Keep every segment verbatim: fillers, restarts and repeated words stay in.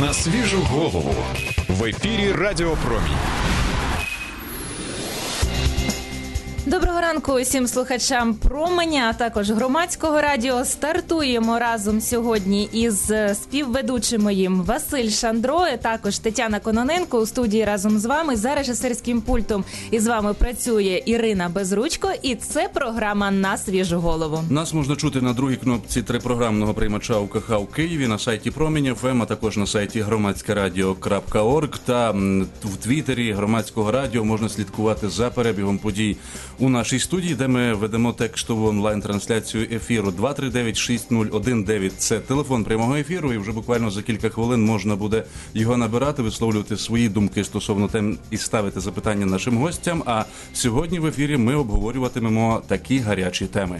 На свіжу голову. В ефірі Радіо Промінь. Доброго ранку усім слухачам «Променя», а також громадського радіо. Стартуємо разом сьогодні із співведучим моїм Василь Шандро, і також Тетяна Кононенко у студії разом з вами. За режисерським пультом із вами працює Ірина Безручко, і це програма «На свіжу голову». Нас можна чути на другій кнопці трипрограмного приймача УКХ у Києві, на сайті Промінь еф ем, а також на сайті громадське радіо крапка орг, та в Твіттері Громадського радіо можна слідкувати за перебігом подій у нашій студії, де ми ведемо текстову онлайн-трансляцію ефіру. Два три дев'ять шість нуль один дев'ять – це телефон прямого ефіру, і вже буквально за кілька хвилин можна буде його набирати, висловлювати свої думки стосовно тем і ставити запитання нашим гостям. А сьогодні в ефірі ми обговорюватимемо такі гарячі теми.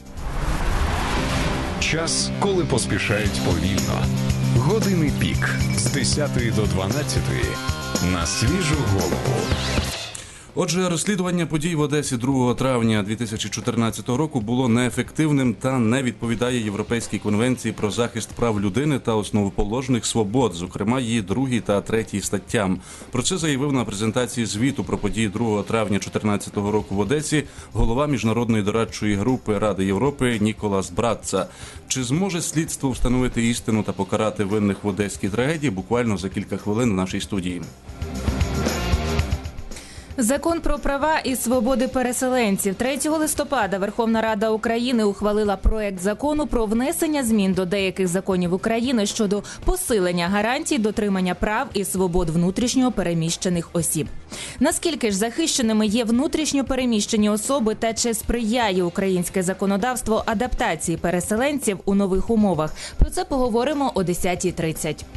Час, коли поспішають повільно. Години пік з десятої до дванадцятої. На свіжу голову. Отже, розслідування подій в Одесі другого травня дві тисячі чотирнадцятого року було неефективним та не відповідає Європейській конвенції про захист прав людини та основоположних свобод, зокрема її другій та третій статтям. Про це заявив на презентації звіту про події другого травня дві тисячі чотирнадцятого року в Одесі голова Міжнародної дорадчої групи Ради Європи Ніколас Братца. Чи зможе слідство встановити істину та покарати винних в одеській трагедії? Буквально за кілька хвилин в нашій студії. Закон про права і свободи переселенців. третього листопада Верховна Рада України ухвалила проект закону про внесення змін до деяких законів України щодо посилення гарантій дотримання прав і свобод внутрішньо переміщених осіб. Наскільки ж захищеними є внутрішньо переміщені особи та чи сприяє українське законодавство адаптації переселенців у нових умовах? Про це поговоримо о десятій тридцять.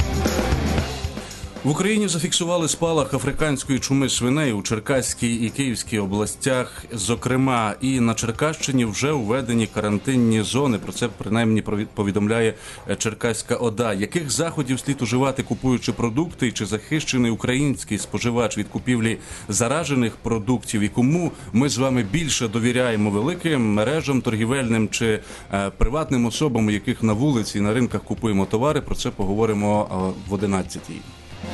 В Україні зафіксували спалах африканської чуми свиней у Черкаській і Київській областях, зокрема, і на Черкащині вже введені карантинні зони. Про це принаймні повідомляє Черкаська ОДА. Яких заходів слід уживати, купуючи продукти, і чи захищений український споживач від купівлі заражених продуктів, і кому ми з вами більше довіряємо, великим мережам торгівельним чи е, приватним особам, у яких на вулиці і на ринках купуємо товари? Про це поговоримо е, в одинадцятій.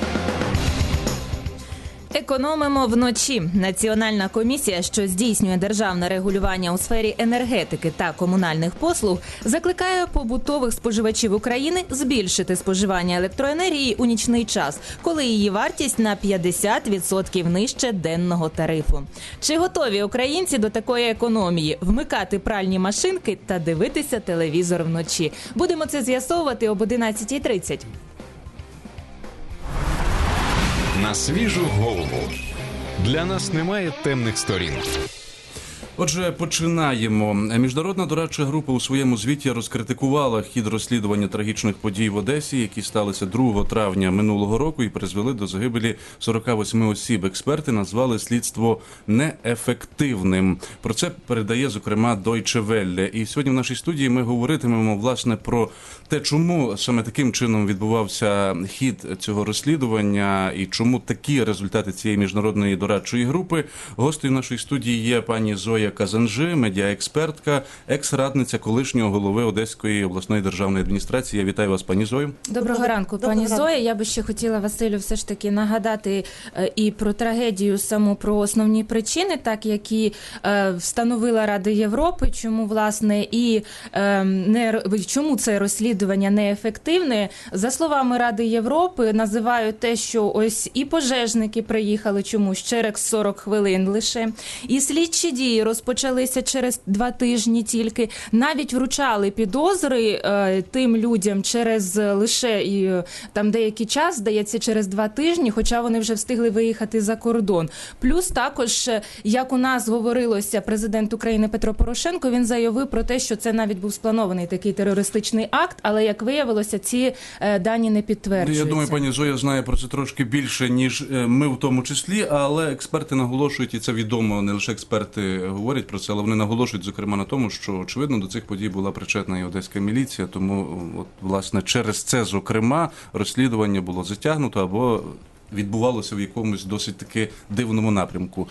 Економимо вночі. Національна комісія, що здійснює державне регулювання у сфері енергетики та комунальних послуг, закликає побутових споживачів України збільшити споживання електроенергії у нічний час, коли її вартість на п'ятдесят відсотків нижче денного тарифу. Чи готові українці до такої економії? Вмикати пральні машинки та дивитися телевізор вночі? Будемо це з'ясовувати об одинадцятій тридцять. На свіжу голову. Для нас немає темних сторін. Отже, починаємо. Міжнародна дорадча група у своєму звіті розкритикувала хід розслідування трагічних подій в Одесі, які сталися другого травня минулого року і призвели до загибелі сорока восьми осіб. Експерти назвали слідство неефективним. Про це передає, зокрема, Deutsche Welle. І сьогодні в нашій студії ми говоритимемо, власне, про те, чому саме таким чином відбувався хід цього розслідування і чому такі результати цієї міжнародної дорадчої групи. Гостею нашої студії є пані Зоя Казанжи, медіаекспертка, екс-радниця колишнього голови Одеської обласної державної адміністрації. Я вітаю вас, пані Зою. Доброго ранку, пані Доброго Зоя. Я би ще хотіла, Василю, все ж таки нагадати і про трагедію саму, про основні причини, так, які е, встановила Рада Європи, чому, власне, і е, не, чому це розслідування неефективне. За словами Ради Європи, називають те, що ось і пожежники приїхали чомусь через сорок хвилин лише, і слідчі дії розпочалися через два тижні тільки. Навіть вручали підозри е, тим людям через лише і, там деякий час, здається, через два тижні, хоча вони вже встигли виїхати за кордон. Плюс також, як у нас говорилося, президент України Петро Порошенко, він заявив про те, що це навіть був спланований такий терористичний акт, але, як виявилося, ці е, дані не підтверджуються. Я думаю, пані Зоя знає про це трошки більше, ніж ми в тому числі, але експерти наголошують, і це відомо, не лише експерти говорять про це, але вони наголошують, зокрема, на тому, що, очевидно, до цих подій була причетна і одеська міліція, тому, от, власне, через це, зокрема, розслідування було затягнуто або відбувалося в якомусь досить таки дивному напрямку.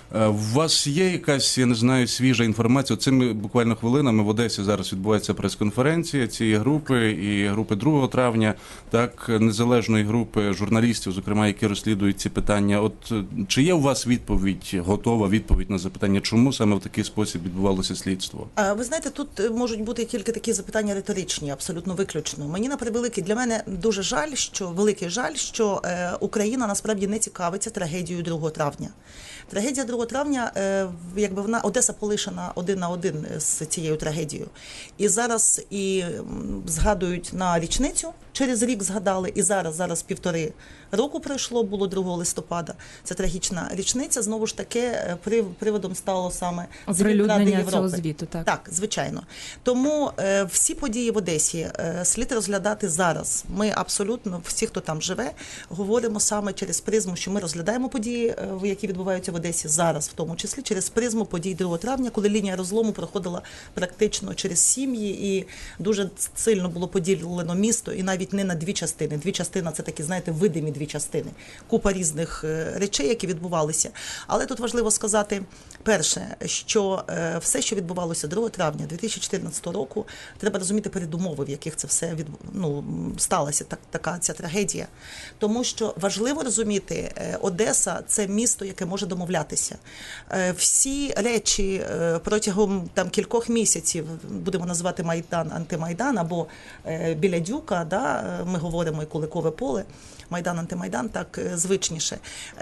У вас є якась, я не знаю, свіжа інформація? Цими буквально хвилинами в Одесі зараз відбувається прес-конференція цієї групи і групи другого травня, так, незалежної групи журналістів, зокрема, які розслідують ці питання. От чи є у вас відповідь, готова відповідь на запитання, чому саме в такий спосіб відбувалося слідство? Ви знаєте, тут можуть бути тільки такі запитання риторичні, абсолютно виключно. Мені, на превеликий, для мене дуже жаль, що, великий жаль, що е, Україна насправді не цікавиться трагедією другого травня. Трагедія другого травня, е, якби вона, Одеса полишена один на один з цією трагедією. І зараз і згадують на річницю, через рік згадали, і зараз, зараз півтори року пройшло, було другого листопада. Це трагічна річниця. Знову ж таки, приводом стало саме звіт Ради Європи. Цього звіту, так. Так, звичайно. Тому е, всі події в Одесі е, слід розглядати зараз. Ми абсолютно, всі, хто там живе, говоримо саме через призму, що ми розглядаємо події, е, які відбуваються в Одесі зараз, в тому числі через призму подій другого травня, коли лінія розлому проходила практично через сім'ї і дуже сильно було поділено місто, і навіть не на дві частини. Дві частини – це такі, знаєте, видимі дві частини. Купа різних е, речей, які відбувалися. Але тут важливо сказати, перше, що е, все, що відбувалося другого травня дві тисячі чотирнадцятого року, треба розуміти передумови, в яких це все від, ну, сталося, так, така ця трагедія. Тому що важливо розуміти, е, Одеса – це місто, яке може домовлятися. Е, всі речі е, протягом там, кількох місяців, будемо називати Майдан, антимайдан, або е, біля Дюка, да, ми говоримо і Куликове поле, Майдан, антимайдан, так звичніше.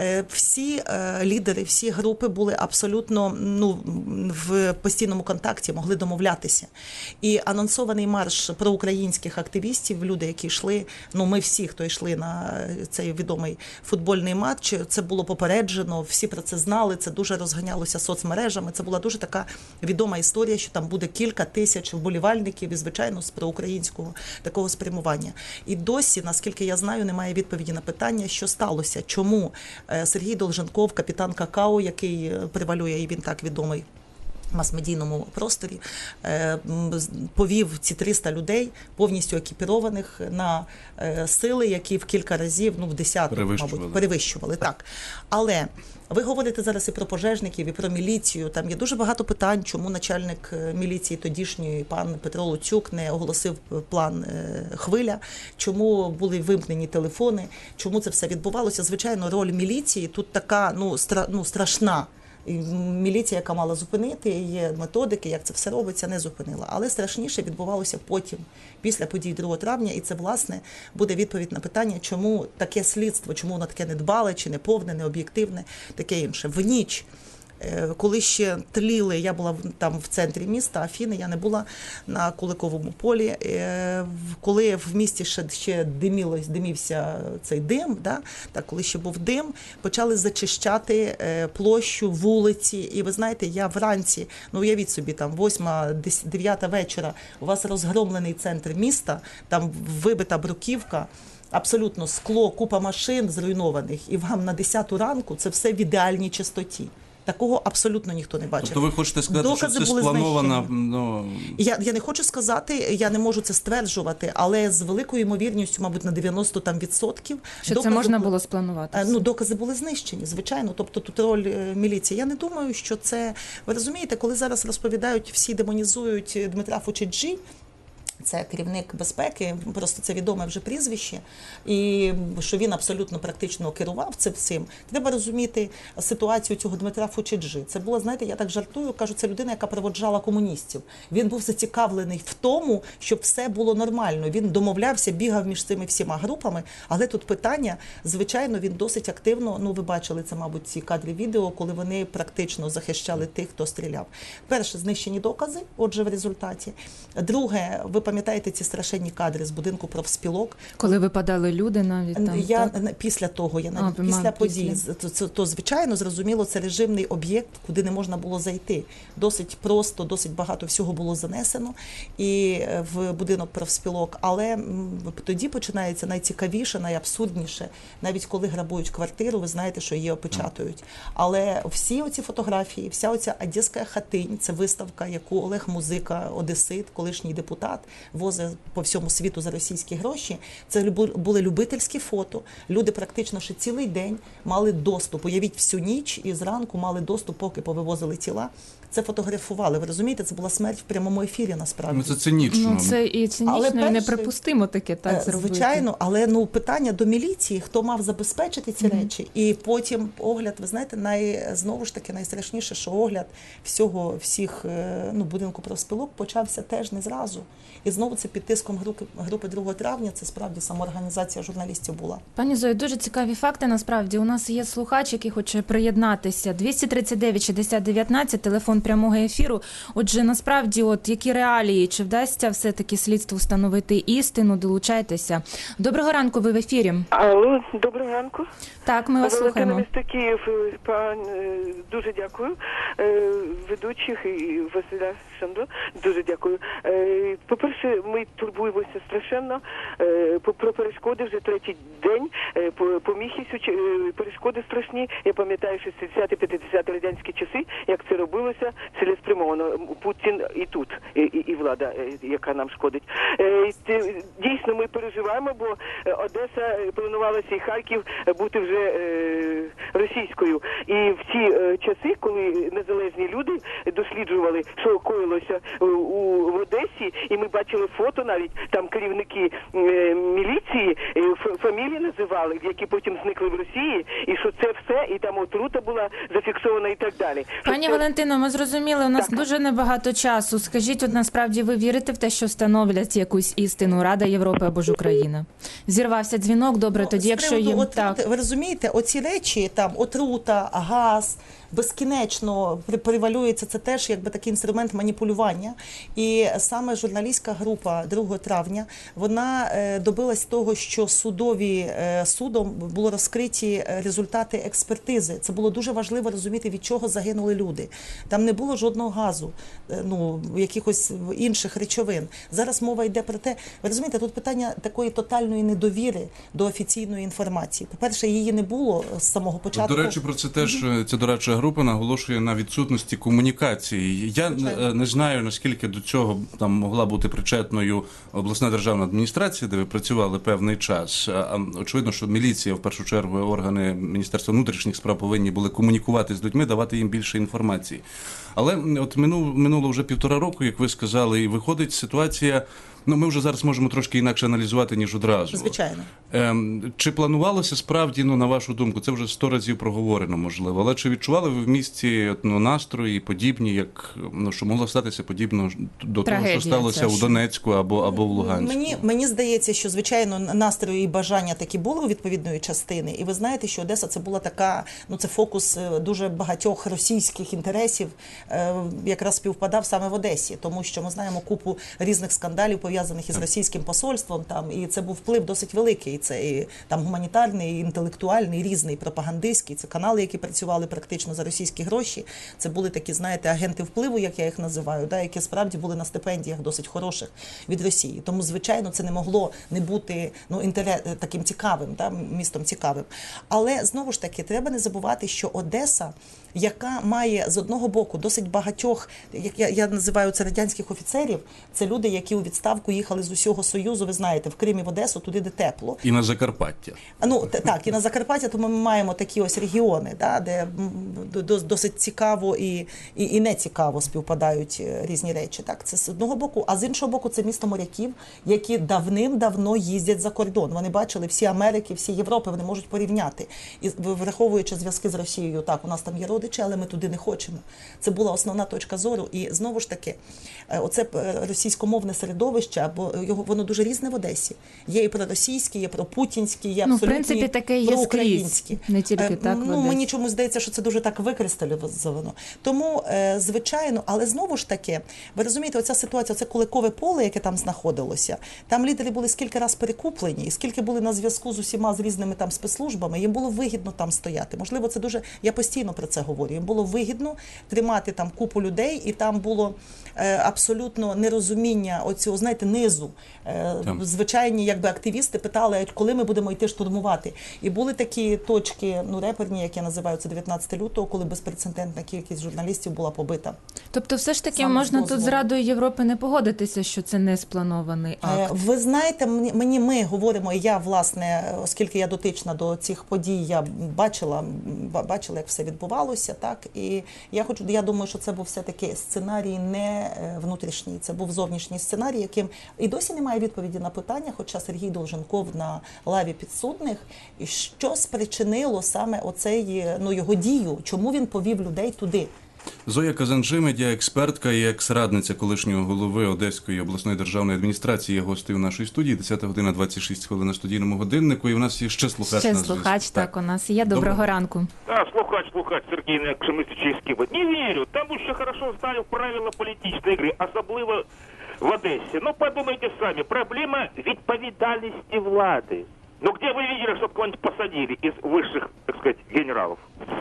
Всі лідери, всі групи були абсолютно ну, в постійному контакті, могли домовлятися. І анонсований марш проукраїнських активістів, люди, які йшли, ну ми всі, хто йшли на цей відомий футбольний матч, це було попереджено, всі про це знали, це дуже розганялося соцмережами, це була дуже така відома історія, що там буде кілька тисяч вболівальників і, звичайно, з проукраїнського такого спрямування. І досі, наскільки я знаю, немає відповіді на питання, що сталося, чому Сергій Долженков, капітан Какао, який превалює, і він так відомий в мас-медійному просторі, повів ці триста людей, повністю екіпірованих, на сили, які в кілька разів, ну в десяток, мабуть, перевищували. Так. Але ви говорите зараз і про пожежників, і про міліцію. Там є дуже багато питань, чому начальник міліції тодішньої, пан Петро Луцюк, не оголосив план «Хвиля», чому були вимкнені телефони, чому це все відбувалося. Звичайно, роль міліції тут така, ну, стра, ну страшна. І міліція, яка мала зупинити, є методики, як це все робиться, не зупинила. Але страшніше відбувалося потім, після подій другого травня, і це, власне, буде відповідь на питання, чому таке слідство, чому воно таке недбале, чи неповне, необ'єктивне, таке інше. В ніч, коли ще тліли, я була там в центрі міста, Афіни, я не була на Куликовому полі, коли в місті ще, ще димілось, димівся цей дим, да? Так, коли ще був дим, почали зачищати площу, вулиці, і ви знаєте, я вранці, ну уявіть собі, там восьма, дев'ята вечора, у вас розгромлений центр міста, там вибита бруківка, абсолютно скло, купа машин зруйнованих, і вам на десяту ранку це все в ідеальній чистоті. Такого абсолютно ніхто не бачив. Тобто ви хочете сказати, Докази що це спланована... Ну... Я, я не хочу сказати, я не можу це стверджувати, але з великою ймовірністю, мабуть, на дев'яносто відсотків... Що це можна було спланувати? Ну, докази були знищені, звичайно. Тобто тут роль міліції. Я не думаю, що це... Ви розумієте, коли зараз розповідають, всі демонізують Дмитра Фучеджі, це керівник безпеки, просто це відоме вже прізвище, і що він абсолютно практично керував цим всім. Треба розуміти ситуацію цього Дмитра Фучеджі. Це було, знаєте, я так жартую, кажу, це людина, яка проводжала комуністів. Він був зацікавлений в тому, щоб все було нормально. Він домовлявся, бігав між цими всіма групами, але тут питання, звичайно, він досить активно, ну ви бачили це, мабуть, ці кадри відео, коли вони практично захищали тих, хто стріляв. Перше, знищені докази, отже, в результаті. Друге, ви пам'ятаєте ці страшенні кадри з будинку профспілок? Коли випадали люди навіть там? Я, так? Після того, я навіть, а, після мам, подій, після. То, то, то, звичайно, зрозуміло, це режимний об'єкт, куди не можна було зайти. Досить просто, досить багато всього було занесено і в будинок профспілок. Але тоді починається найцікавіше, найабсурдніше. Навіть коли грабують квартиру, ви знаєте, що її опечатують. Але всі оці фотографії, вся оця одеська хатинь, це виставка, яку Олег Музика, одесит, колишній депутат, возить по всьому світу за російські гроші. Це були любительські фото. Люди практично ще цілий день мали доступ. Уявіть, всю ніч і зранку мали доступ, поки повивозили тіла. Це фотографували. Ви розумієте, це була смерть в прямому ефірі, насправді. Ну, це цинічно. Ну, це і цинічно, Але і перший- неприпустимо таке так зробити. Звичайно, але ну питання до міліції, хто мав забезпечити ці Мгм. речі, і потім огляд, ви знаєте, най знову ж таки найстрашніше, що огляд всього всіх е, ну будинку профспілок почався теж не зразу. І знову це під тиском групи групи другого травня. Це справді самоорганізація журналістів була. Пані Зою, дуже цікаві факти. Насправді у нас є слухач, який хоче приєднатися. двісті тридцять дев'ять шістдесят дев'ятнадцять, телефон прямого ефіру. Отже, насправді, от які реалії, чи вдасться все-таки слідству встановити істину? Долучайтеся. Доброго ранку, ви в ефірі. Алло, доброго ранку. Так, ми вас Валентина, слухаємо. місто Київ. Пан, е, дуже дякую. Е, Ведучих і Василя Шандо, дуже дякую. Е, По-перше, ми турбуємося страшенно е, по- про перешкоди вже третій день. Е, По, по Міхісю е, перешкоди страшні. Я пам'ятаю шістдесяті-п'ятдесяті радянські часи, як це робилося цілеспрямовано. Путін і тут, і, і, і влада, е, яка нам шкодить. Е, те- Дійсно, ми переживаємо, бо е, Одеса е, планувалася і Харків е, бути вже е, російською. І в ті е, часи, коли незалежні люди досліджували, що коїлося е, у в Одесі, і ми бачили фото навіть, там керівники е, міліції е, ф- фамілії називали, які потім зникли в Росії, і що це все, і там отрута була зафіксована і так далі. Що Пані це- Валентино, ми зрозуміли, у нас Так. дуже небагато часу. Скажіть, от насправді ви вірите в те, що встановлять якусь істину Рада Європи або ж Україна? Зірвався дзвінок, добре, Ну, тоді, з якщо приводу їм отрути, так. ви розумієте, оці речі, там отрута, газ, безкінечно при- перевалюється, це теж якби такий інструмент маніпулювання. І саме журналістська група другого травня, вона е, добилась того, що судові е, судом було розкриті е, результати експертизи. Це було дуже важливо розуміти, від чого загинули люди. Там не було жодного газу, е, ну якихось інших речовин. Зараз мова йде про те, ви розумієте, тут питання такої тотальної недовіри до офіційної інформації. По-перше, її не було з самого початку. До речі, про це теж ця дорадча група наголошує на відсутності комунікації. Я Звичайно. е, не знаю, наскільки до цього там могла бути причетною обласна державна адміністрація, де ви працювали певний час. А, а, очевидно, що міліція, в першу чергу, органи Міністерства внутрішніх справ повинні були комунікувати з людьми, давати їм більше інформації. Але м, от минуло, минуло вже півтора року, як ви сказали, і виходить ситуація. Ну, ми вже зараз можемо трошки інакше аналізувати, ніж одразу. Звичайно. Ем, чи планувалося справді, ну, на вашу думку, це вже сто разів проговорено, можливо, але чи відчували ви в місті ну, настрої подібні, як, ну, що могло статися подібно до Трагедія того, що сталося ця у ж. Донецьку або, або в Луганську? Мені, мені здається, що, звичайно, настрої і бажання такі були у відповідної частини. І ви знаєте, що Одеса це була така, ну це фокус е, дуже багатьох російських інтересів, е, якраз співпадав саме в Одесі. Тому що ми знаємо купу різних скандалів, пов'язаних із російським посольством, там, і це був вплив досить великий. Це і там гуманітарний, і інтелектуальний, і різний, пропагандистський. Це канали, які працювали практично за російські гроші. Це були такі, знаєте, агенти впливу, як я їх називаю, да, які справді були на стипендіях досить хороших від Росії. Тому, звичайно, це не могло не бути ну, інтерес, таким цікавим, да, містом цікавим. Але, знову ж таки, треба не забувати, що Одеса, яка має з одного боку досить багатьох, як я, я називаю це радянських офіцерів, це люди, які у відставку їхали з усього Союзу, ви знаєте, в Крим і в Одесу, туди, де тепло. І на Закарпаття. Ну, т- так, і на Закарпаття, тому ми маємо такі ось регіони, да, де м, до- досить цікаво і, і, і не цікаво співпадають е, різні речі. Так, це з одного боку, а з іншого боку, це місто моряків, які давним-давно їздять за кордон. Вони бачили всі Америки, всі Європи, вони можуть порівняти. І враховуючи зв'язки з Росією, так, у нас там є родичі, але ми туди не хочемо. Це була основна точка зору. І знову ж таки, е, оце е, російськомовне середовище, або його воно дуже різне в Одесі. Є і проросійські, є пропутінські, є Ну, в абсолютні принципі, таке є проукраїнські. скрізь, не тільки Е, так в Ну, Одесі. мені чомусь здається, що це дуже так викристалізовано. Тому, е, звичайно, але знову ж таки, ви розумієте, оця ситуація, це куликове поле, яке там знаходилося, там лідери були скільки раз перекуплені, і скільки були на зв'язку з усіма, з різними там спецслужбами, їм було вигідно там стояти. Можливо, це дуже, я постійно про це говорю, їм було вигідно тримати там купу людей, і там було е, абсолютно нерозуміння оцього, знаєте, знаєте, низу. Там. Звичайні якби активісти питали, коли ми будемо йти штурмувати. І були такі точки, ну, реперні, які називаються дев'ятнадцятого лютого, коли безпрецедентна кількість журналістів була побита. Тобто все ж таки Саме можна з тут з дозволу. Радою Європи не погодитися, що це не спланований Е, акт? Ви знаєте, мені, мені ми говоримо, і я, власне, оскільки я дотична до цих подій, я бачила, ба- бачила, як все відбувалося, так, і я хочу, я думаю, що це був все-таки сценарій не е, внутрішній, це був зовнішній сценарій, яким і досі немає відповіді на питання, хоча Сергій Долженков на лаві підсудних, і що спричинило саме оцей, ну, його дію, чому він повів людей туди. Зоя Казанжи, медіаекспертка і екс-радниця колишнього голови Одеської обласної державної адміністрації, є гостею нашої студії. десята година двадцять шість хвилин на студійному годиннику. І в нас є ще слухач Ще на зв'язку. слухач, так, у нас є. Доброго Доброго. ранку. Да, слухач, слухач, Сергій Некшемисичий Скибот. Не вірю, там ще хорошо знаю правила політичної гри, особливо в Одесі. Ну, подумайте самі, проблема відповідальності влади. Ну, где вы видели, чтобы кого-нибудь посадили из высших, так сказать, генералов?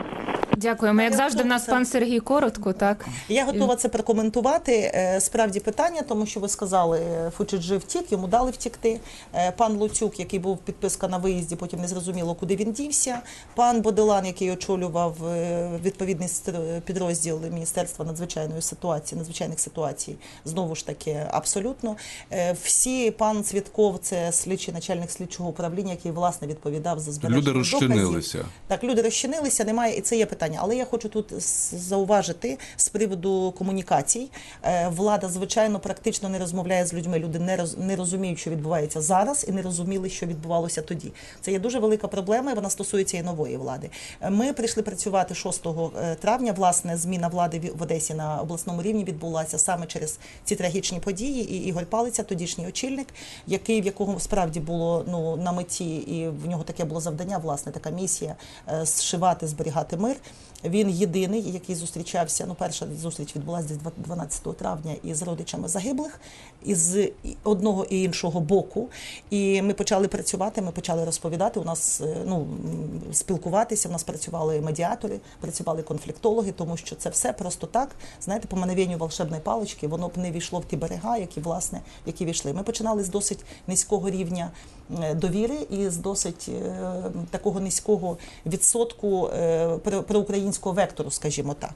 Дякуємо. Як Я завжди, в нас готова пан Сергій коротко, так? Я готова це прокоментувати. Е, Справді питання, тому що ви сказали, е, Фучиджи втік, йому дали втікти. Е, Пан Луцюк, який був підписка на виїзді, потім не зрозуміло, куди він дівся. Пан Бодилан, який очолював е, відповідний стр- підрозділ Міністерства надзвичайної ситуації, надзвичайних ситуацій, знову ж таки, абсолютно. Е, Всі, пан Цвітков, це слідчий, начальник слідчого управління, який, власне, відповідав за збереження Люди доказів. розчинилися. Так, люди розчинилися, немає, і це є питання. Але я хочу тут с- зауважити з приводу комунікацій. Е, Влада, звичайно, практично не розмовляє з людьми. Люди не, роз, не розуміють, що відбувається зараз, і не розуміли, що відбувалося тоді. Це є дуже велика проблема, і вона стосується і нової влади. Е, Ми прийшли працювати шостого травня. Власне, зміна влади в- в Одесі на обласному рівні відбулася саме через ці трагічні події. І Ігор Палиця, тодішній очільник, який, в якого справді було, ну, на меті, і в нього таке було завдання, власне, така місія е, зшивати, зберігати мир. Він єдиний, який зустрічався, ну, перша зустріч відбулася десь дванадцятого травня із родичами загиблих, із одного і іншого боку. І ми почали працювати, ми почали розповідати, у нас, е, ну, м, спілкуватися, у нас працювали медіатори, працювали конфліктологи, тому що це все просто так, знаєте, по мановенню волшебної палички, воно б не війшло в ті берега, які, власне, які війшли. Ми починали з досить низького рівня е, довіри і з досить е, такого низького відсотку е, про- проукраїнського вектору, скажімо так.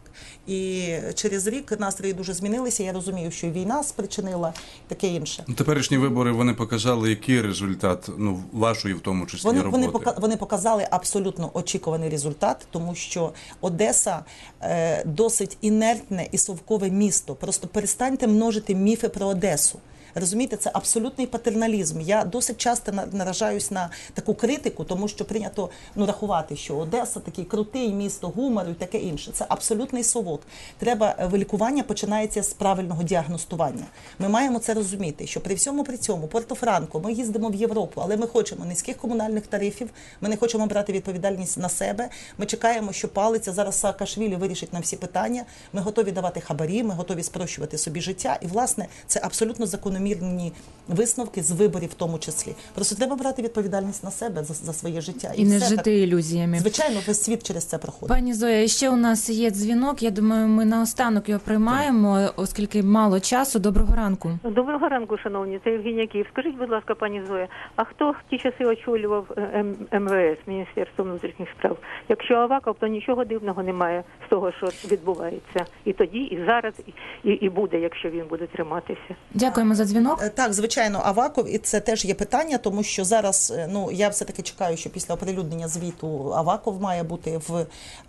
І через рік настрої дуже змінилися. Я розумію, що і війна спричинила, і таке інше. Ну, теперішні вибори, вони показали, який результат, ну, вашої в тому числі Вони, роботи. вони, пока- вони показали абсолютно очікуваний результат, тому що Одеса е, досить інертне і совкове місто. Просто перестаньте множити міфи про Одесу. Розумієте, це абсолютний патерналізм. Я досить часто на- наражаюсь на таку критику, тому що прийнято, ну, рахувати, що Одеса такий крутий місто гумору і таке інше. Це абсолютний совок. Треба, е, лікування починається з правильного діагностування. Ми маємо це розуміти, що при всьому при цьому Порто-Франко, ми їздимо в Європу, але ми хочемо низьких комунальних тарифів, ми не хочемо брати відповідальність на себе. Ми чекаємо, що Палиця, зараз Саакашвілі вирішить нам всі питання. Ми готові давати хабарі, ми готові спрощувати собі життя. І, власне, це абсолютно закономірні висновки з виборів в тому числі. Просто треба брати відповідальність на себе за, за своє життя. І не все жити так. ілюзіями. Звичайно, весь світ через це проходить. Пані Зоя, ще у нас є дзвінок. Я думаю, ми наостанок його приймаємо, оскільки мало часу. Доброго ранку. Доброго ранку, шановні. Це Євгенія Київ. Скажіть, будь ласка, пані Зоя, а хто в ті часи очолював е, М- МВС, Міністерство внутрішніх справ? Якщо Аваков, то нічого дивного немає з того, що відбувається. І тоді, і зараз, і, і, і буде, якщо він буде триматися. Дякуємо за дзвінок. Е, Так, звичайно, Аваков, і це теж є питання, тому що зараз, е, ну, я все-таки чекаю, що після оприлюднення звіту Аваков має бути в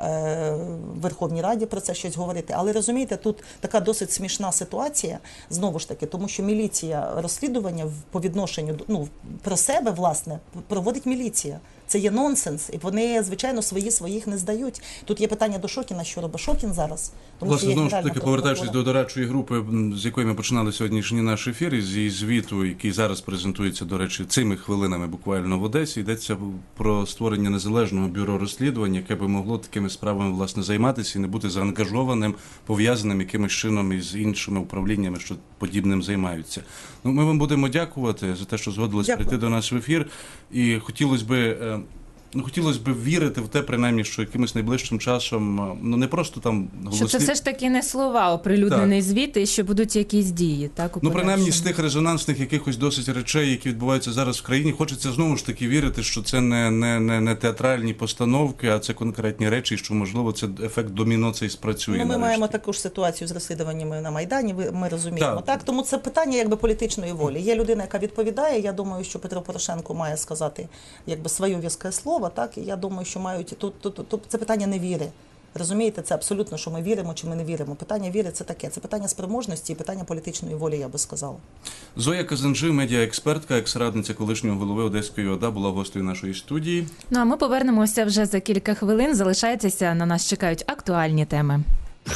е, Верховній Раді про це щось говорити. Але розумієте, тут така досить смішна ситуація, знову ж таки, тому що міліція розслідування в- по відношенню, до- ну, про себе, власне, проводить міліція. Це є нонсенс, і вони, звичайно, свої своїх не здають. Тут є питання до Шокіна, що робить Шокін зараз. Тому Власне, є знову ж Генеральна таки, повертаючись прокуратура. до дорадчої групи, м, з якої ми починали сьогоднішній наш ефір, із її звіту, який зараз презентується, до речі, цими хвилинами буквально в Одесі, йдеться про створення незалежного бюро розслідувань, яке би могло такими справами, власне, займатися і не бути заангажованим, пов'язаним якимось чином із іншими управліннями, що подібним займаються. Ну, ми вам будемо дякувати за те, що згодились Дякую. прийти до нас в ефір. І хотілося би... е, ну, хотілося б вірити в те, принаймні, що якимось найближчим часом, ну, не просто там голослів... Що це все ж таки не слова, оприлюднений звіт, і що будуть якісь дії, так? У Ну, принаймні, з подальшому? тих резонансних якихось досить речей, які відбуваються зараз в країні, хочеться знову ж таки вірити, що це не, не, не, не театральні постановки, а це конкретні речі, що, можливо, це ефект доміно цей спрацює. Ну, ми нарешті. маємо таку ж ситуацію з розслідуваннями на Майдані, ви- ми розуміємо. Так. Так. Тому це питання якби політичної волі. Є людина, яка відповідає. Я думаю, що Петро Порошенко має сказати якби своє в'язке слово. Так, і я думаю, що мають тут, тут, тут, тут це питання невіри. Розумієте, це абсолютно, що ми віримо чи ми не віримо. Питання віри це таке. Це питання спроможності і питання політичної волі, я би сказала. Зоя Казанжи, медіаекспертка, екс-радниця колишнього голови Одеської ОДА, була гостею нашої студії. Ну, а ми повернемося вже за кілька хвилин. Залишайтеся, на нас чекають актуальні теми.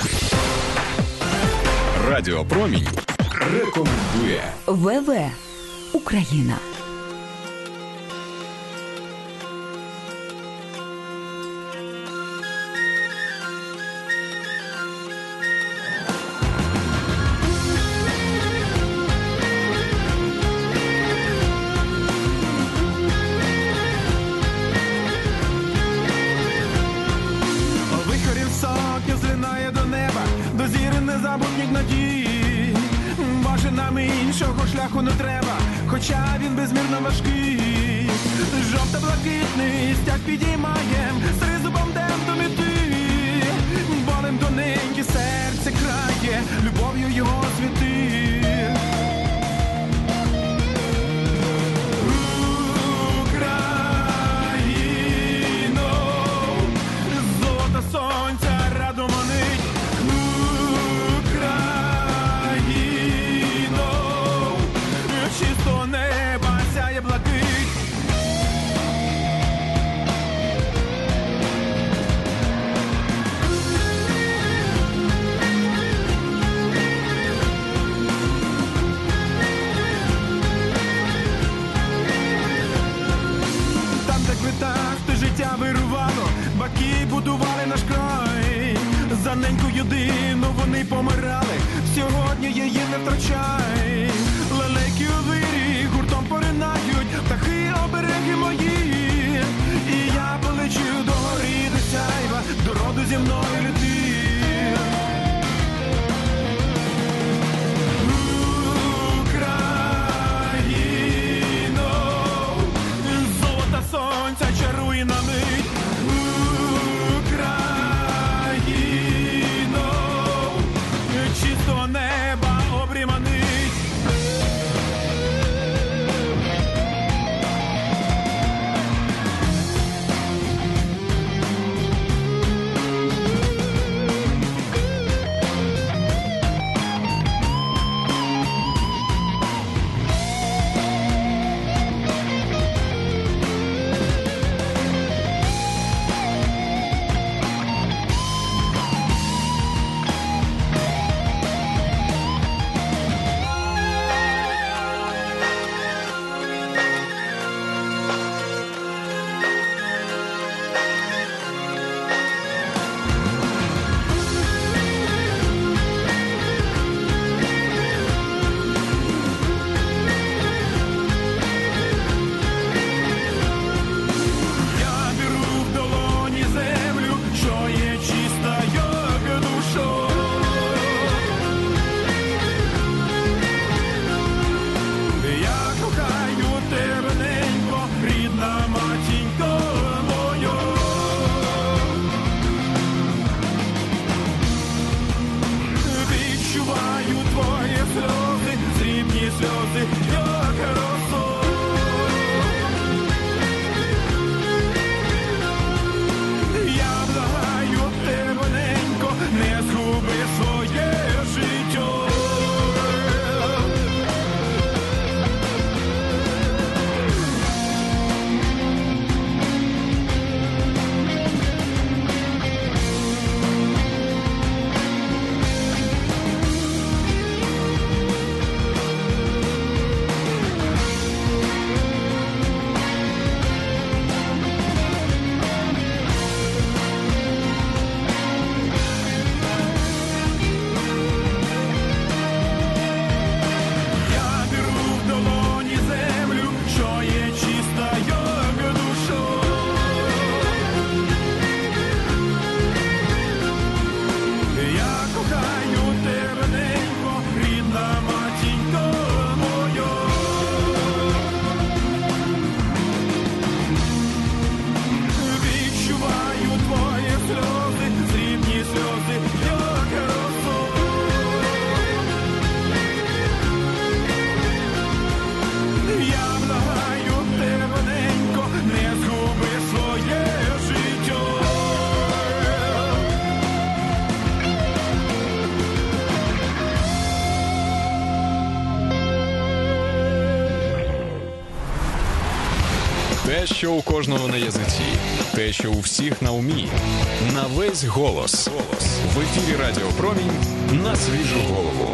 Радіо Промінь рекомендує. ВВ Україна. Вихорів сокіл злинає до неба, до зіри незабутніх надій. Боже, нам іншого шляху не треба, хоча він безмірно важкий. Жовто-блакитний стяг підіймаєм, з тризубом дем до мети. Болем тоненьке серце крає, любов'ю його світи. Україно, золото сонця радо манить. Україно, чисто неба сяє блакить. Там, де квитасте життя вирувало, баки будували наш край. За неньку єдину вони помирали, сьогодні її не втрачай. Лелеки у вирі гуртом поринають, птахи обереги мої. І я полечу до гори, до сяйва, до роду зі мною лети. Україно, золота сонця чарує на мить. Україно, чисто неба обріманий. Те, що у кожного на язиці, те, що у всіх на умі, на весь голос. В ефірі Радіо Промінь на свіжу голову.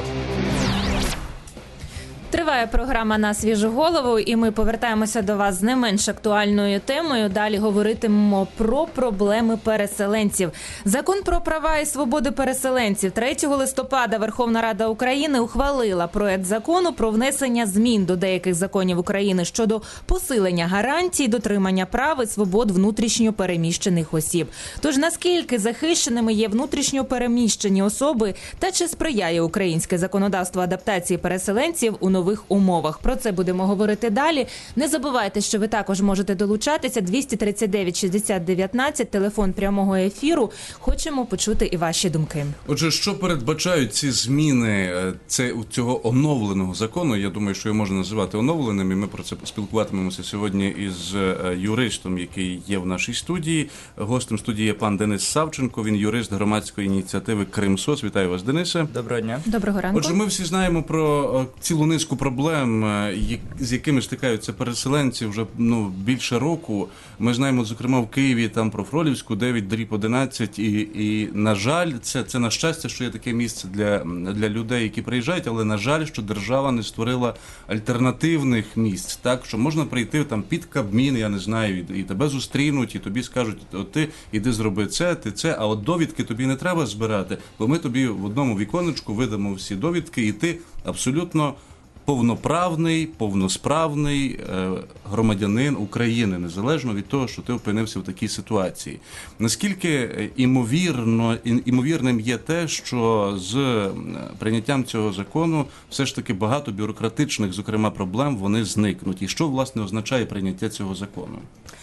Триває програма «На свіжу голову», і ми повертаємося до вас з не менш актуальною темою. Далі говоритимемо про проблеми переселенців. Закон про права і свободи переселенців. третього листопада Верховна Рада України ухвалила проект закону про внесення змін до деяких законів України щодо посилення гарантій дотримання прав і свобод внутрішньо переміщених осіб. Тож наскільки захищеними є внутрішньо переміщені особи та чи сприяє українське законодавство адаптації переселенців у нових умовах? Про це будемо говорити далі. Не забувайте, що ви також можете долучатися. двісті тридцять дев'ять шістдесят дев'ятнадцять, телефон прямого ефіру. Хочемо почути і ваші думки. Отже, що передбачають ці зміни це, цього оновленого закону? Я думаю, що його можна називати оновленим, і ми про це спілкуватимемося сьогодні із юристом, який є в нашій студії. Гостем студії є пан Денис Савченко, він юрист громадської ініціативи «Кримсоц». Вітаю вас, Денисе. Доброго дня. Доброго ранку. Отже, ми всі знаємо про цілу низку проблем, з якими стикаються переселенці вже ну, більше року. Ми знаємо, зокрема, в Києві там про Фролівську, дев'ять дріб одинадцять, і, і на жаль, це, це на щастя, що є таке місце для, для людей, які приїжджають, але на жаль, що держава не створила альтернативних місць, так, що можна прийти там під Кабмін, я не знаю, і, і тебе зустрінуть, і тобі скажуть, от ти іди зроби це, ти це, а от довідки тобі не треба збирати, бо ми тобі в одному віконечку видамо всі довідки, і ти абсолютно повноправний, повносправний е, громадянин України, незалежно від того, що ти опинився в такій ситуації. Наскільки імовірно, імовірним є те, що з прийняттям цього закону все ж таки багато бюрократичних, зокрема, проблем, вони зникнуть? І що, власне, означає прийняття цього закону?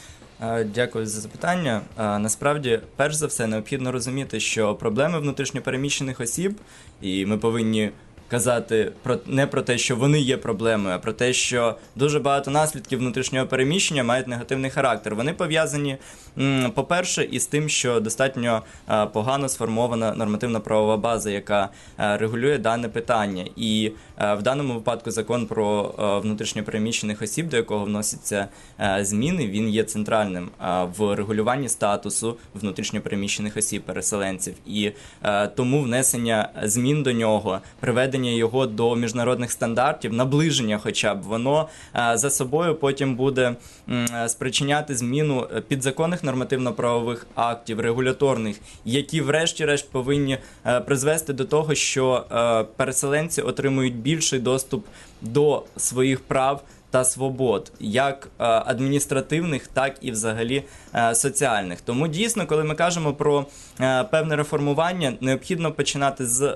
Дякую за запитання. Насправді, перш за все, необхідно розуміти, що проблеми внутрішньопереміщених осіб, і ми повинні казати про не про те, що вони є проблемою, а про те, що дуже багато наслідків внутрішнього переміщення мають негативний характер. Вони пов'язані, по-перше, із тим, що достатньо погано сформована нормативно-правова база, яка регулює дане питання. І в даному випадку закон про внутрішньопереміщених осіб, до якого вносяться зміни, він є центральним в регулюванні статусу внутрішньопереміщених осіб, переселенців. І тому внесення змін до нього, приведення його до міжнародних стандартів, наближення хоча б, воно за собою потім буде спричиняти зміну підзаконних нормативно-правових актів, регуляторних, які врешті-решт повинні призвести до того, що переселенці отримують більший доступ до своїх прав та свобод, як адміністративних, так і взагалі соціальних. Тому дійсно, коли ми кажемо про певне реформування, необхідно починати з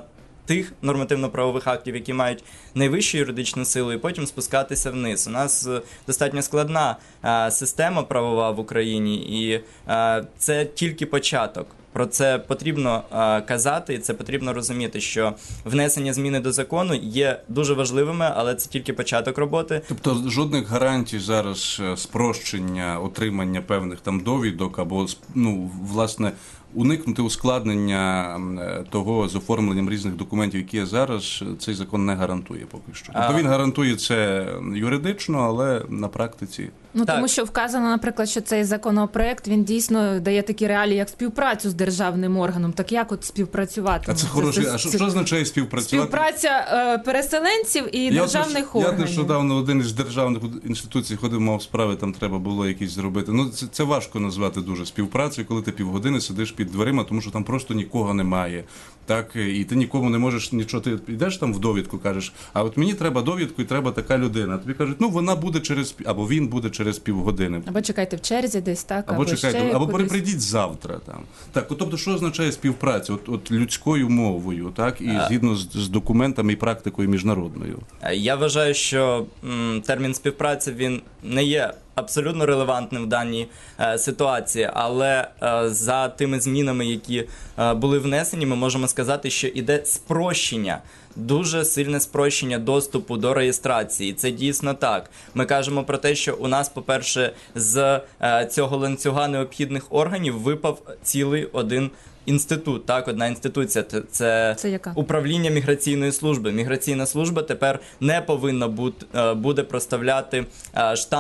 тих нормативно-правових актів, які мають найвищу юридичну силу, і потім спускатися вниз. У нас достатньо складна а, система правова в Україні, і а, це тільки початок. Про це потрібно а, казати, і це потрібно розуміти, що внесення зміни до закону є дуже важливими, але це тільки початок роботи. Тобто жодних гарантій зараз спрощення, отримання певних там довідок або, ну, власне, уникнути ускладнення того з оформленням різних документів, які є зараз, цей закон не гарантує поки що. Тобто він гарантує це юридично, але на практиці... Ну, так. Тому що вказано, наприклад, що цей законопроект, він дійсно дає такі реалії, як співпрацю з державним органом. Так як от співпрацювати? А це хороше. А що, що означає співпрацювати? Співпраця е, переселенців і я державних я органів. Я нещодавно один із державних інституцій ходив, мав справи, там треба було якісь зробити. Ну, це, це важко назвати дуже співпрацею, коли ти півгодини сидиш під дверима, тому що там просто нікого немає. Так, і ти нікому не можеш нічого, ти йдеш там в довідку, кажеш, а от мені треба довідку і треба така людина. Тобі кажуть, ну вона буде через, або він буде через півгодини. Або чекайте в черзі десь, так, або, або чекайте, або кудись. прийдіть завтра там. Так, от, тобто, що означає співпраця? От, от людською мовою, так, і а... згідно з, з документами і практикою міжнародною. Я вважаю, що м, термін співпраця, він не є абсолютно релевантним в даній е, ситуації, але е, за тими змінами, які е, були внесені, ми можемо сказати, що іде спрощення, дуже сильне спрощення доступу до реєстрації. Це дійсно так. Ми кажемо про те, що у нас, по-перше, з е, цього ланцюга необхідних органів випав цілий один інститут, так, одна інституція, це, це управління міграційної служби. Міграційна служба тепер не повинна бути, буде проставляти штамп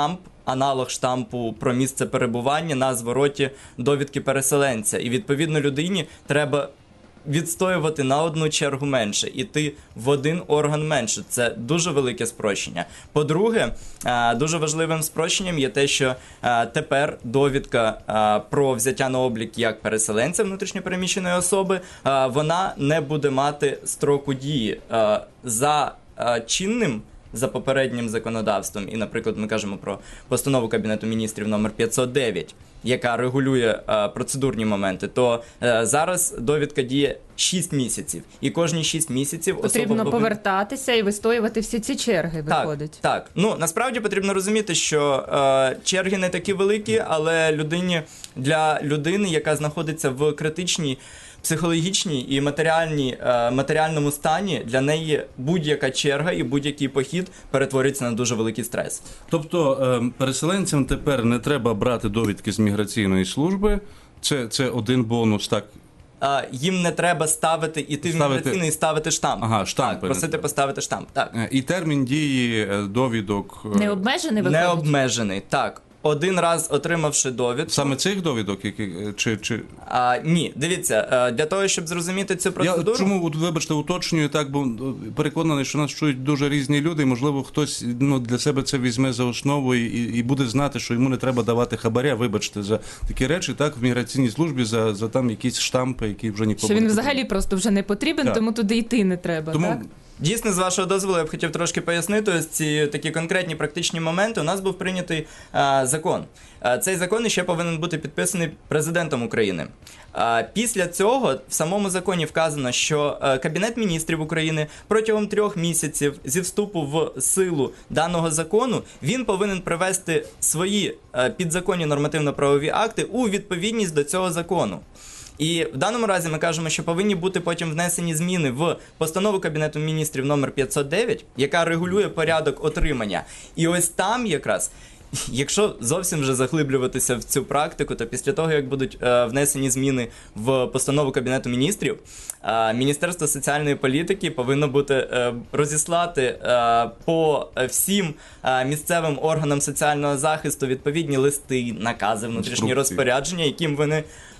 аналог штампу про місце перебування на звороті довідки переселенця. І відповідно людині треба відстоювати на одну чергу менше, іти в один орган менше. Це дуже велике спрощення. По-друге, дуже важливим спрощенням є те, що тепер довідка про взяття на облік як переселенця внутрішньопереміщеної особи, вона не буде мати строку дії. За чинним, за попереднім законодавством, і, наприклад, ми кажемо про постанову Кабінету міністрів номер п'ятсот дев'ять, яка регулює е, процедурні моменти, то е, зараз довідка діє шість місяців. І кожні шість місяців потрібно особа... повертатися і вистоювати всі ці черги, виходить. Так, так. Ну, насправді потрібно розуміти, що е, черги не такі великі, але людині, для людини, яка знаходиться в критичній психологічній і матеріальній, е, матеріальному стані, для неї будь-яка черга і будь-який похід перетворюється на дуже великий стрес. Тобто е, переселенцям тепер не треба брати довідки з міграційної служби, це, це один бонус, так? А, їм не треба ставити, іти ставити... в міграційний і ставити штамп. Ага, штамп. Так, просити поставити штамп, так. І термін дії довідок... Не обмежений, виходить? Не обмежений, так. Один раз отримавши довідку... Саме цих довідок? Які, чи, чи... А, ні, дивіться, для того, щоб зрозуміти цю процедуру... Я чому, вибачте, уточнюю так, бо переконаний, що нас чують дуже різні люди, і, можливо, хтось ну, для себе це візьме за основу і, і буде знати, що йому не треба давати хабаря, вибачте, за такі речі, так, в міграційній службі, за, за там якісь штампи, які вже нікому... Що він взагалі просто вже не потрібен, так. Тому туди йти не треба, тому... так? Дійсно, з вашого дозволу, я б хотів трошки пояснити ось ці такі конкретні практичні моменти. У нас був прийнятий а, закон. А, цей закон ще повинен бути підписаний президентом України. А, після цього в самому законі вказано, що а, Кабінет міністрів України протягом трьох місяців зі вступу в силу даного закону він повинен привести свої а, підзаконні нормативно-правові акти у відповідність до цього закону. І в даному разі ми кажемо, що повинні бути потім внесені зміни в постанову Кабінету міністрів номер п'ятсот дев'ять, яка регулює порядок отримання. І ось там якраз, якщо зовсім вже заглиблюватися в цю практику, то після того, як будуть е, внесені зміни в постанову Кабінету міністрів, е, Міністерство соціальної політики повинно бути е, розіслати е, по всім е, місцевим органам соціального захисту відповідні листи, накази, внутрішні розпорядження, яким вони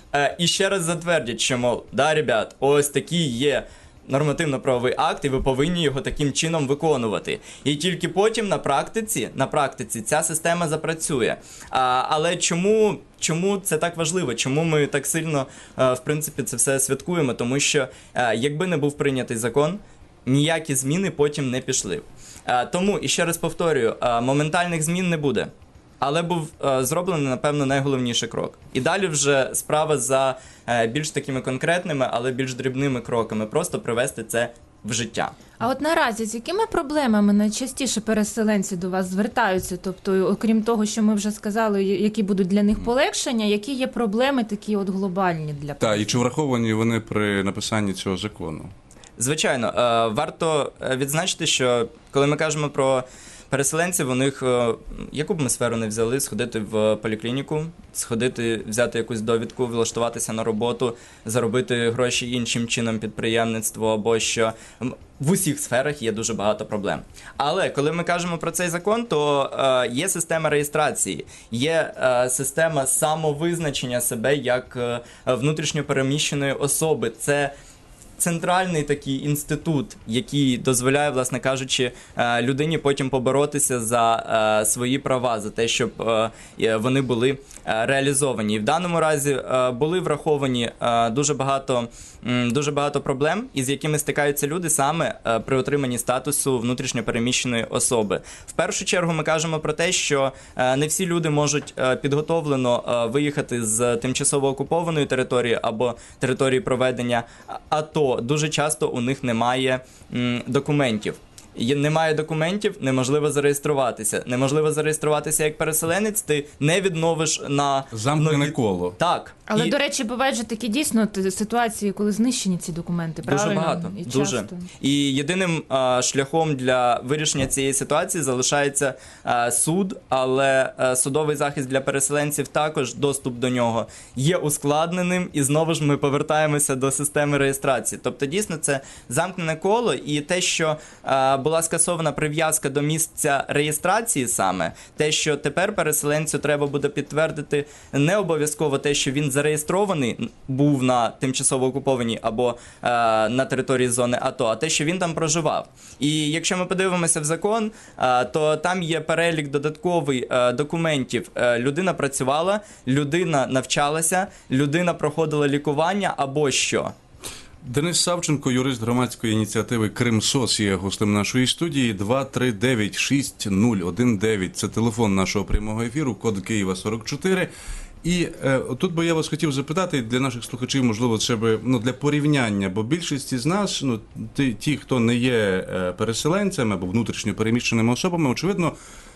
і ще раз затвердять, що, мов, да, ребят, ось такий є нормативно-правовий акт, і ви повинні його таким чином виконувати. І тільки потім на практиці, на практиці ця система запрацює. А, але чому, чому це так важливо? Чому ми так сильно, а, в принципі, це все святкуємо? Тому що, а, якби не був прийнятий закон, ніякі зміни потім не пішли. А, тому, і ще раз повторюю, а, моментальних змін не буде. Але був е, зроблений, напевно, найголовніший крок. І далі вже справа за е, більш такими конкретними, але більш дрібними кроками. Просто привести це в життя. А от наразі з якими проблемами найчастіше переселенці до вас звертаються? Тобто, окрім того, що ми вже сказали, які будуть для них полегшення, які є проблеми такі от глобальні для переселенців? Так, і чи враховані вони при написанні цього закону? Звичайно. Е, варто відзначити, що коли ми кажемо про переселенців, у них, яку б ми сферу не взяли, сходити в поліклініку, сходити, взяти якусь довідку, влаштуватися на роботу, заробити гроші іншим чином, підприємництво або що. В усіх сферах є дуже багато проблем. Але коли ми кажемо про цей закон, то е, є система реєстрації, є е, система самовизначення себе як е, внутрішньопереміщеної особи. Це центральний такий інститут, який дозволяє, власне кажучи, людині потім поборотися за свої права, за те, щоб вони були реалізовані. І в даному разі були враховані дуже багато, дуже багато проблем, із якими стикаються люди саме при отриманні статусу внутрішньопереміщеної особи. В першу чергу ми кажемо про те, що не всі люди можуть підготовлено виїхати з тимчасово окупованої території або території проведення АТО. Дуже часто у них немає м, документів. Немає документів, неможливо зареєструватися. Неможливо зареєструватися як переселенець, ти не відновиш на... Замкнене коло. Так. Але, І... до речі, бувають же такі дійсно ситуації, коли знищені ці документи, правильно? Дуже багато, і дуже. часто. І єдиним а, шляхом для вирішення цієї ситуації залишається а, суд, але а, судовий захист для переселенців також, доступ до нього є ускладненим, і знову ж ми повертаємося до системи реєстрації. Тобто, дійсно, це замкнене коло, і те, що а, була скасована прив'язка до місця реєстрації саме, те, що тепер переселенцю треба буде підтвердити не обов'язково те, що він зареєстрований був на тимчасово окупованій або е, на території зони АТО, а те, що він там проживав. І якщо ми подивимося в закон, е, то там є перелік додатковий е, документів. Е, людина працювала, людина навчалася, людина проходила лікування або що. Денис Савченко, юрист громадської ініціативи «Кримсос», є гостем нашої студії. Два три дев'ять шість нуль один дев'ять – це телефон нашого прямого ефіру, код Києва сорок чотири. І е, тут би я вас хотів запитати, для наших слухачів, можливо, це би, ну, для порівняння, бо більшість із нас, ну, ті, ті хто не є е, переселенцями або внутрішньо переміщеними особами, очевидно,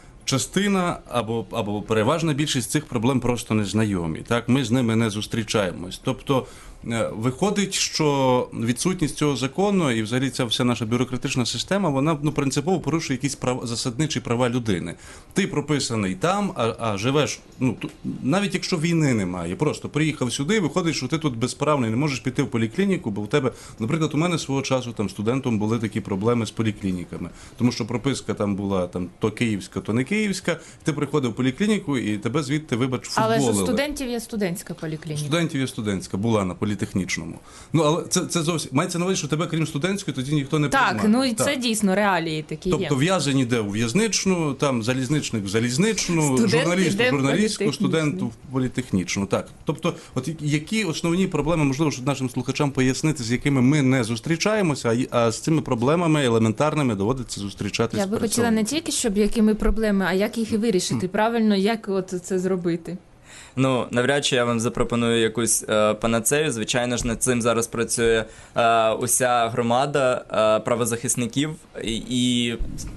частина або, або переважна більшість цих проблем просто не знайомі. Так? Ми з ними не зустрічаємось. Тобто, виходить, що відсутність цього закону і взагалі ця вся наша бюрократична система, вона, ну, принципово порушує якісь прав... засадничі права людини. Ти прописаний там, а, а живеш, ну, тут, навіть якщо війни немає, просто приїхав сюди, виходить, що ти тут безправний, не можеш піти в поліклініку, бо в тебе, наприклад, у мене свого часу там студентом були такі проблеми з поліклініками, тому що прописка там була там то київська, то не київська, ти приходив в поліклініку і тебе звідти, вибач, футболили. Але ж у студентів є студентська поліклініка. Студентів є студентська, була на політехнічному. Ну, але це, це зовсім, мається на увазі, що тебе, крім студентської, тоді ніхто не приймає. Так, ну і це дійсно реалії такі тобто, є. Тобто в'язень іде у в'язничну, там залізничник в залізничну, Студент журналіст іде в журналістську, в студент в політехнічну. Так. Тобто, от які основні проблеми, можливо, щоб нашим слухачам пояснити, з якими ми не зустрічаємося, а, а з цими проблемами елементарними доводиться зустрічатися. Я би хотіла не тільки, щоб якими проблеми, а як їх і вирішити, правильно, як от це зробити. Ну, навряд чи я вам запропоную якусь е, панацею. Звичайно ж, над цим зараз працює е, уся громада е, правозахисників і, і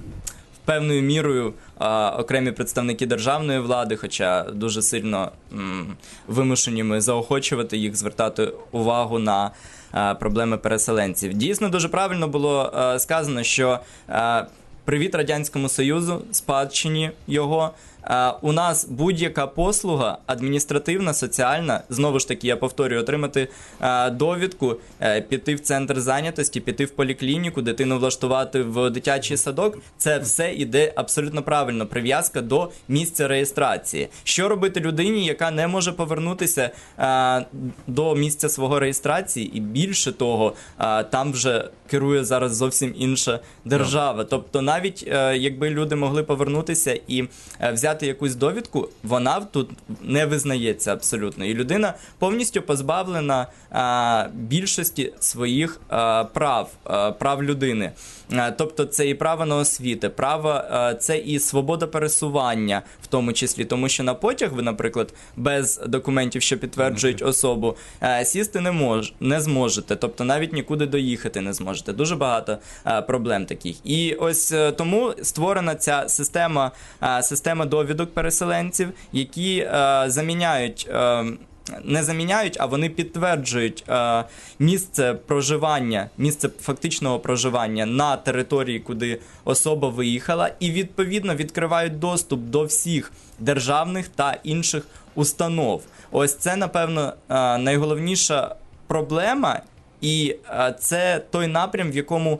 певною мірою е, окремі представники державної влади, хоча дуже сильно м, вимушені ми заохочувати їх, звертати увагу на е, проблеми переселенців. Дійсно, дуже правильно було е, сказано, що е, привіт Радянському Союзу, спадщині його. Uh, у нас будь-яка послуга, адміністративна, соціальна, знову ж таки, я повторюю, отримати uh, довідку, uh, піти в центр зайнятості, піти в поліклініку, дитину влаштувати в дитячий садок, це все іде абсолютно правильно, прив'язка до місця реєстрації. Що робити людині, яка не може повернутися uh, до місця свого реєстрації, і більше того, uh, там вже керує зараз зовсім інша держава. Тобто навіть uh, якби люди могли повернутися і uh, взяти якусь довідку, вона тут не визнається абсолютно. І людина повністю позбавлена а, більшості своїх а, прав, а, прав людини. А, тобто це і право на освіту, право, а, це і свобода пересування, в тому числі, тому що на потяг ви, наприклад, без документів, що підтверджують особу, а, сісти не, мож, не зможете, тобто навіть нікуди доїхати не зможете. Дуже багато а, проблем таких. І ось а, тому створена ця система, а, система довідок переселенців, які е, заміняють, е, не заміняють, а вони підтверджують е, місце проживання, місце фактичного проживання на території, куди особа виїхала, і відповідно відкривають доступ до всіх державних та інших установ. Ось це, напевно, е, найголовніша проблема, і е, це той напрям, в якому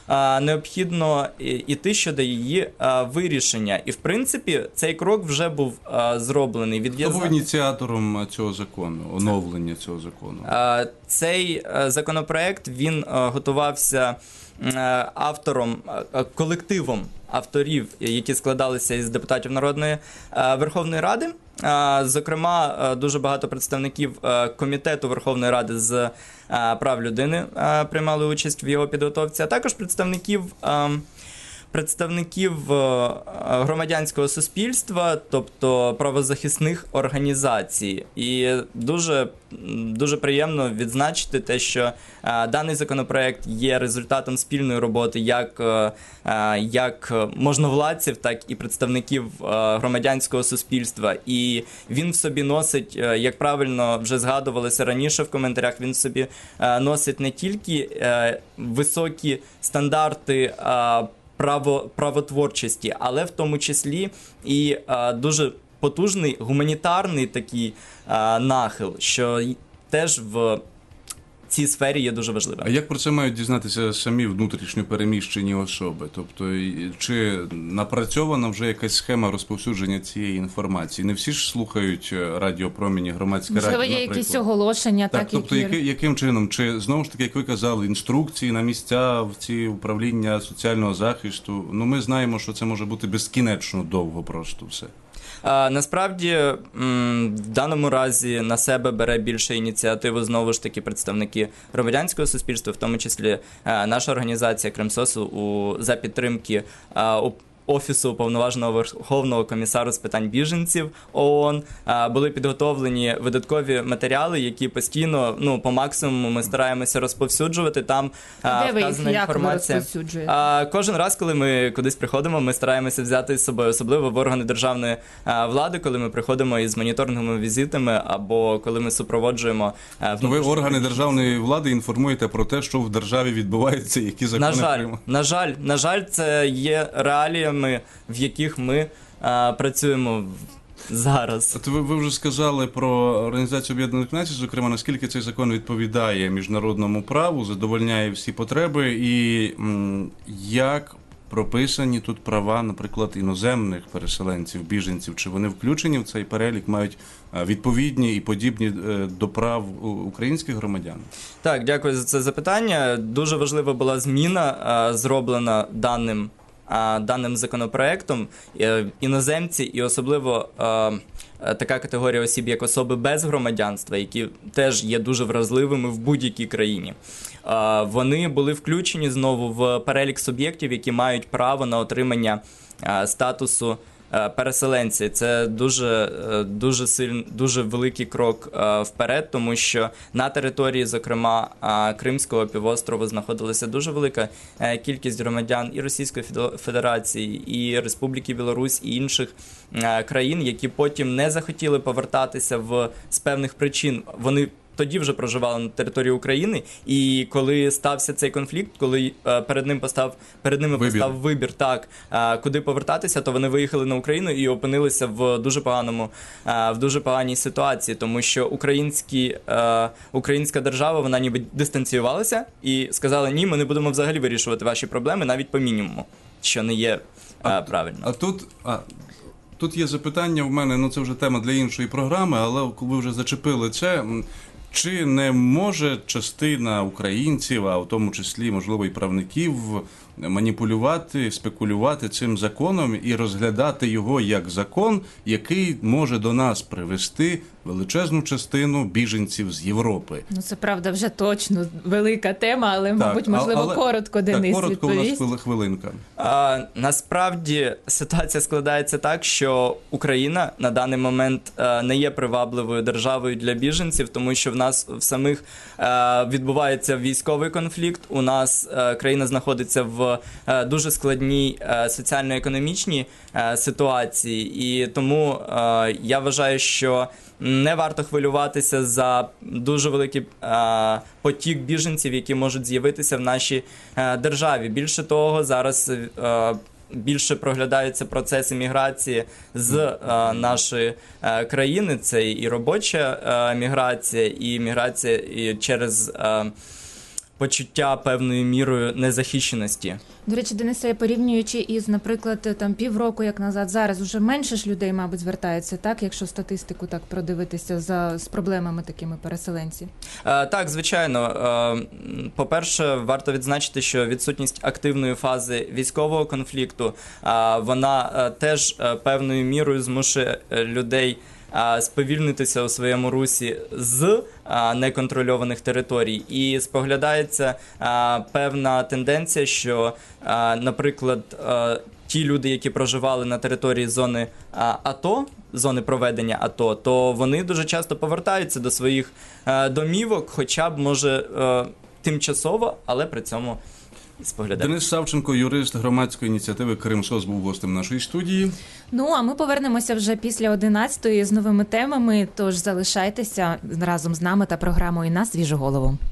необхідно іти щодо її а, вирішення. І, в принципі, цей крок вже був а, зроблений. Відв'яза... Хто був ініціатором цього закону, оновлення цього закону? А, цей а, законопроект, він а, готувався а, автором, а, колективом авторів, які складалися із депутатів Народної а, Верховної Ради. А, зокрема, дуже багато представників а, Комітету Верховної Ради з а, прав людини а, приймали участь в його підготовці, а також представників а, представників е, громадянського суспільства, тобто правозахисних організацій. І дуже, дуже приємно відзначити те, що е, даний законопроект є результатом спільної роботи як, е, як можновладців, так і представників е, громадянського суспільства. І він в собі носить, е, як правильно вже згадувалося раніше в коментарях, він в собі е, носить не тільки е, високі стандарти е, право, правотворчості, але в тому числі і е, дуже потужний гуманітарний такий е, нахил, що теж в цій сфері є дуже важливим. А як про це мають дізнатися самі внутрішньо переміщені особи? Тобто, чи напрацьована вже якась схема розповсюдження цієї інформації? Не всі ж слухають радіопромінні, громадське радіо, Можливо, є якісь оголошення, так, так, тобто, які... які, яким чином? Чи, знову ж таки, як ви казали, інструкції на місця в ці управління соціального захисту? Ну, ми знаємо, що це може бути безкінечно довго просто все. А, насправді, в даному разі на себе бере більше ініціативу знову ж таки представники громадянського суспільства, в тому числі наша організація Кримсосу у, за підтримки у Офісу Уповноваженого Верховного комісару з питань біженців ООН були підготовлені видаткові матеріали, які постійно, ну, по максимуму ми стараємося розповсюджувати. Там Де ви їх, вказана як інформація. ви розповсюджуєте? Кожен раз, коли ми кудись приходимо, ми стараємося взяти з собою, особливо в органи державної влади, коли ми приходимо із моніторинговими візитами або коли ми супроводжуємо внутрішні... Ви органи державної влади інформуєте про те, що в державі відбувається, які закони на жаль, приймають? На жаль, на жаль, це є реаліями, в яких ми а, працюємо зараз. От ви, ви вже сказали про Організацію Об'єднаних Націй, зокрема, наскільки цей закон відповідає міжнародному праву, задовольняє всі потреби, і м, як прописані тут права, наприклад, іноземних переселенців, біженців, чи вони включені в цей перелік, мають відповідні і подібні до прав українських громадян? Так, дякую за це запитання. Дуже важлива була зміна, а, зроблена даним даним законопроектом. Іноземці і особливо е, така категорія осіб, як особи без громадянства, які теж є дуже вразливими в будь-якій країні. Е, вони були включені знову в перелік суб'єктів, які мають право на отримання е, статусу переселенці. Це дуже, дуже сильний, дуже великий крок вперед, тому що на території, зокрема, Кримського півострову знаходилася дуже велика кількість громадян і Російської Федерації, і Республіки Білорусь, і інших країн, які потім не захотіли повертатися в, з певних причин. Вони тоді вже проживали на території України, і коли стався цей конфлікт, коли е, перед ним постав перед ними вибір. постав вибір, так, е, куди повертатися, то вони виїхали на Україну і опинилися в дуже поганому, е, в дуже поганій ситуації, тому що українські, е, українська держава, вона ніби дистанціювалася і сказала: ні, ми не будемо взагалі вирішувати ваші проблеми навіть по мінімуму, що не є е, а, правильно. А тут а... Тут є запитання в мене, ну це вже тема для іншої програми, але коли ви вже зачепили це, чи не може частина українців, а в тому числі, можливо, і правників, маніпулювати, спекулювати цим законом і розглядати його як закон, який може до нас привести величезну частину біженців з Європи? Ну, це правда вже точно велика тема, але, так, мабуть, можливо, але, коротко Денис так, коротко відповість. у нас хвилинка. А, насправді ситуація складається так, що Україна на даний момент а, не є привабливою державою для біженців, тому що в нас в самих а, відбувається військовий конфлікт, у нас а, країна знаходиться в а, дуже складній а, соціально-економічній а, ситуації, і тому а, я вважаю, що не варто хвилюватися за дуже великий а, потік біженців, які можуть з'явитися в нашій а, державі. Більше того, зараз а, більше проглядаються процеси міграції з а, нашої а, країни. Це і робоча а, міграція, і міграція і через а, почуття певною мірою незахищеності. До речі, Денисе, порівнюючи із, наприклад, там півроку як назад, зараз вже менше ж людей, мабуть, звертається, так, якщо статистику так продивитися за з проблемами такими переселенців? А, так, звичайно. А, по-перше, варто відзначити, що відсутність активної фази військового конфлікту, а, вона а, теж а, певною мірою змушує людей а, сповільнитися у своєму русі з а, неконтрольованих територій. І споглядається а, певна тенденція, що, а, наприклад, а, ті люди, які проживали на території зони а, АТО, зони проведення АТО, то вони дуже часто повертаються до своїх а, домівок, хоча б, може, а, тимчасово, але при цьому споглядають. Денис Савченко, юрист громадської ініціативи «Кримсоц», був гостем нашої студії. Ну, а ми повернемося вже після одинадцятої з новими темами, тож залишайтеся разом з нами та програмою «На свіжу голову».